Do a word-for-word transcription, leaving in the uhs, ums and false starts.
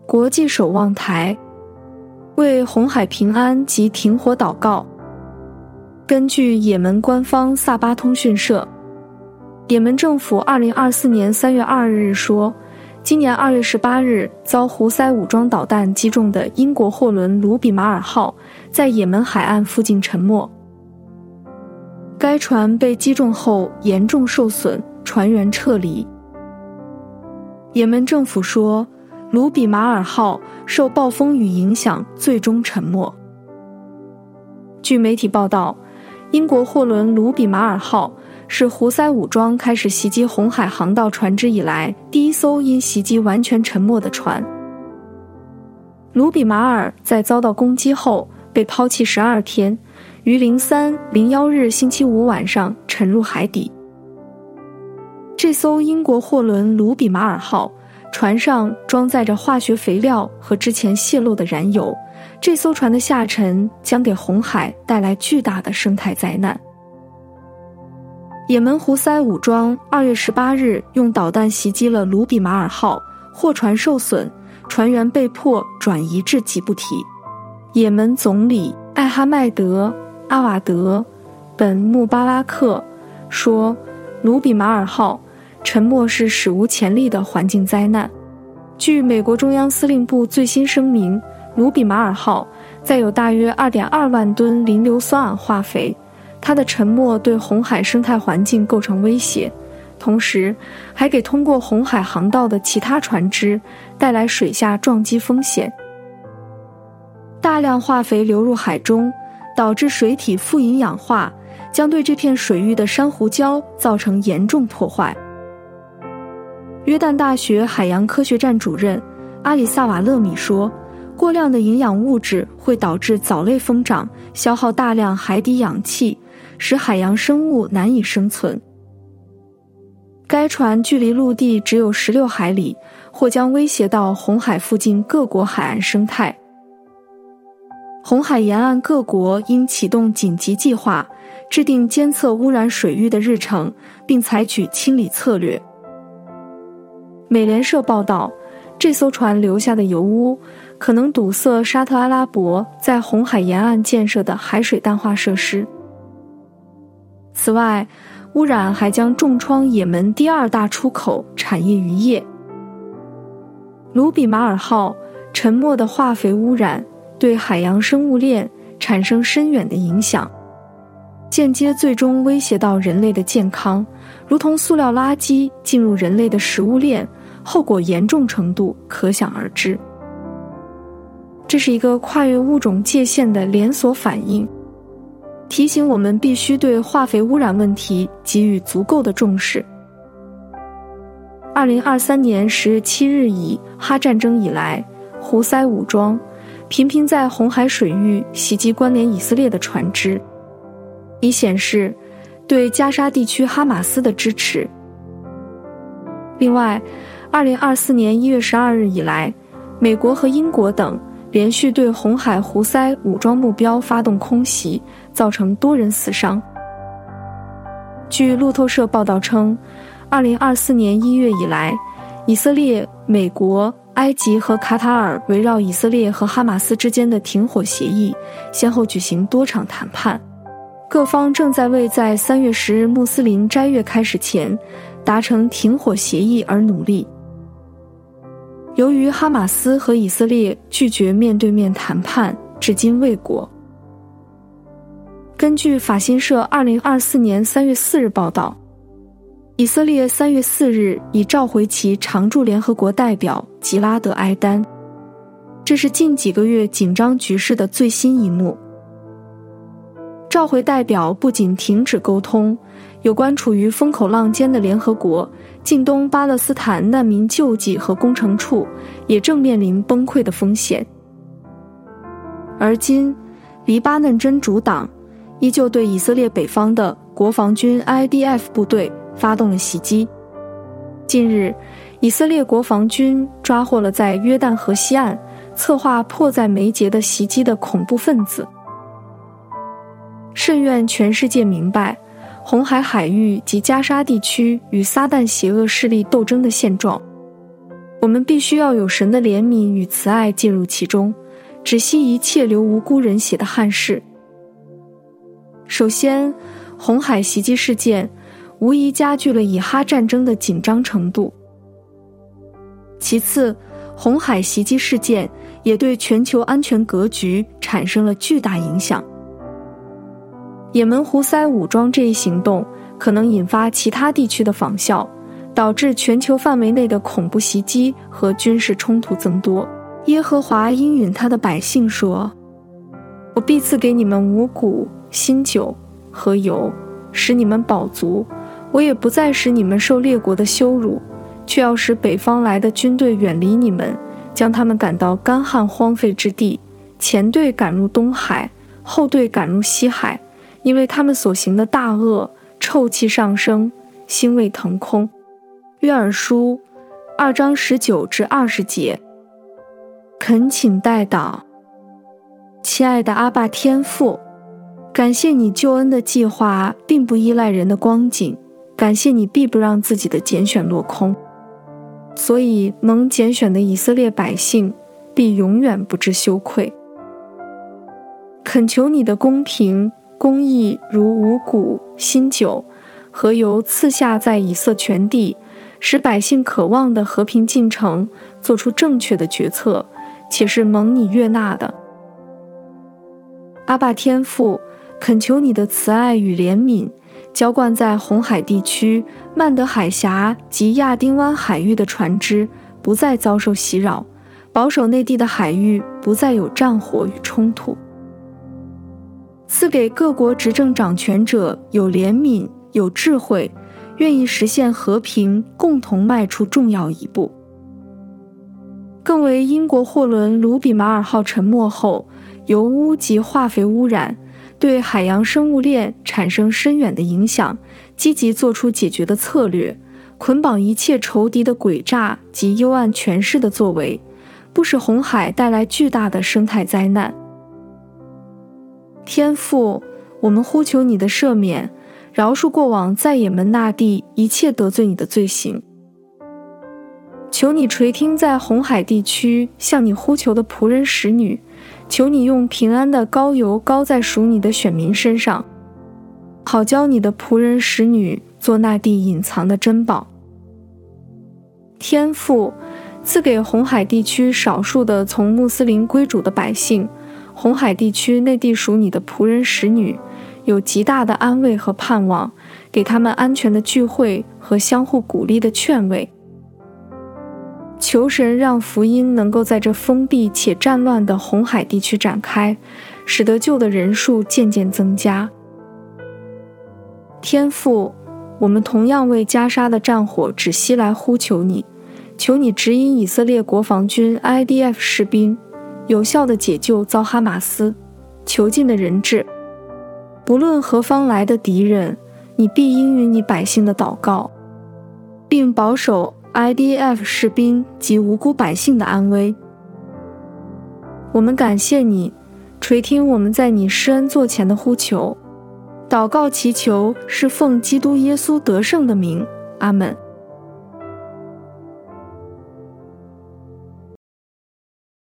国际守望台，为红海平安及停火祷告。根据也门官方萨巴通讯社，也门政府二零二四年三月二日说，今年二月十八日遭胡塞武装导弹击中的英国货轮卢比马尔号在也门海岸附近沉没。该船被击中后严重受损，船员撤离。也门政府说，卢比马尔号受暴风雨影响最终沉没。据媒体报道，英国货轮卢比马尔号是胡塞武装开始袭击红海航道船只以来第一艘因袭击完全沉没的船。卢比马尔在遭到攻击后被抛弃十二天，于零三零一日星期五晚上沉入海底。这艘英国货轮卢比马尔号船上装载着化学肥料和之前泄漏的燃油，这艘船的下沉将给红海带来巨大的生态灾难。也门胡塞武装二月十八日用导弹袭击了卢比马尔号，货船受损，船员被迫转移至吉布提。也门总理艾哈迈德·阿瓦德·本·穆巴拉克说，卢比马尔号沉没是史无前例的环境灾难。据美国中央司令部最新声明，卢比马尔号载有大约 二点二万吨磷硫酸铵化肥，它的沉没对红海生态环境构成威胁，同时还给通过红海航道的其他船只带来水下撞击风险。大量化肥流入海中，导致水体富营养化，将对这片水域的珊瑚礁造成严重破坏。约旦大学海洋科学站主任阿里萨瓦勒米说，过量的营养物质会导致藻类疯长，消耗大量海底氧气，使海洋生物难以生存。该船距离陆地只有十六海里，或将威胁到红海附近各国海岸生态。红海沿岸各国应启动紧急计划，制定监测污染水域的日程，并采取清理策略。美联社报道，这艘船留下的油污可能堵塞沙特阿拉伯在红海沿岸建设的海水淡化设施。此外，污染还将重创也门第二大出口产业渔业。卢比马尔号沉没的化肥污染对海洋生物链产生深远的影响，间接最终威胁到人类的健康，如同塑料垃圾进入人类的食物链，后果严重程度可想而知。这是一个跨越物种界限的连锁反应，提醒我们必须对化肥污染问题给予足够的重视。二零二三年十月七日以哈战争以来，胡塞武装频频在红海水域袭击关联以色列的船只，以显示对加沙地区哈马斯的支持。另外，二零二四年一月十二日以来，美国和英国等连续对红海胡塞武装目标发动空袭，造成多人死伤。据路透社报道称，二零二四年一月以来，以色列、美国、埃及和卡塔尔围绕以色列和哈马斯之间的停火协议，先后举行多场谈判，各方正在为在三月十日穆斯林斋月开始前达成停火协议而努力。由于哈马斯和以色列拒绝面对面谈判，至今未果。根据法新社二零二四年三月四日报道，以色列三月四日已召回其常驻联合国代表吉拉德·埃丹，这是近几个月紧张局势的最新一幕。召回代表不仅停止沟通，有关处于风口浪尖的联合国近东巴勒斯坦难民救济和工程处也正面临崩溃的风险。而今，黎巴嫩真主党依旧对以色列北方的国防军 I D F 部队发动了袭击。近日，以色列国防军抓获了在约旦河西岸策划迫在眉睫的袭击的恐怖分子。甚愿全世界明白，红海海域及加沙地区与撒旦邪恶势力斗争的现状。 我们必须要有神的怜悯与慈爱进入其中，止息一切流无辜人血的憾事。首先，红海袭击事件无疑加剧了以哈战争的紧张程度。其次，红海袭击事件也对全球安全格局产生了巨大影响。也门胡塞武装这一行动可能引发其他地区的仿效，导致全球范围内的恐怖袭击和军事冲突增多。耶和华应允他的百姓说：我必赐给你们五谷、新酒和油，使你们饱足。我也不再使你们受列国的羞辱，却要使北方来的军队远离你们，将他们赶到干旱荒废之地，前队赶入东海，后队赶入西海，因为他们所行的大恶，臭气上升，腥味腾空。约珥书二章十九至二十节。恳请代祷。亲爱的阿爸天父，感谢你救恩的计划并不依赖人的光景，感谢你必不让自己的拣选落空，所以蒙拣选的以色列百姓必永远不知羞愧。恳求你的公平公义如五谷、新酒和油赐下在以色全地，使百姓渴望的和平进程做出正确的决策，且是蒙你悦纳的。阿爸天父，恳求你的慈爱与怜悯浇灌在红海地区、曼德海峡及亚丁湾海域的船只不再遭受袭扰，保守内地的海域不再有战火与冲突。赐给各国执政掌权者有怜悯、有智慧，愿意实现和平，共同迈出重要一步。更为英国货轮卢比马尔号沉没后，油污及化肥污染对海洋生物链产生深远的影响，积极做出解决的策略，捆绑一切仇敌的诡诈及幽暗权势的作为，不使红海带来巨大的生态灾难。天父，我们呼求你的赦免，饶恕过往在也门那地一切得罪你的罪行。求你垂听在红海地区向你呼求的仆人使女，求你用平安的膏油膏在属你的选民身上，好教你的仆人使女做那地隐藏的珍宝。天父，赐给红海地区少数的从穆斯林归主的百姓，红海地区内地属你的仆人使女有极大的安慰和盼望，给他们安全的聚会和相互鼓励的劝慰。求神让福音能够在这封闭且战乱的红海地区展开，使得救的人数渐渐增加。天父，我们同样为加沙的战火止息来呼求你，求你指引以色列国防军 I D F 士兵有效地解救遭哈马斯囚禁的人质。不论何方来的敌人，你必应允你百姓的祷告，并保守 I D F 士兵及无辜百姓的安危。我们感谢你，垂听我们在你施恩座前的呼求，祷告祈求是奉基督耶稣得胜的名，阿们。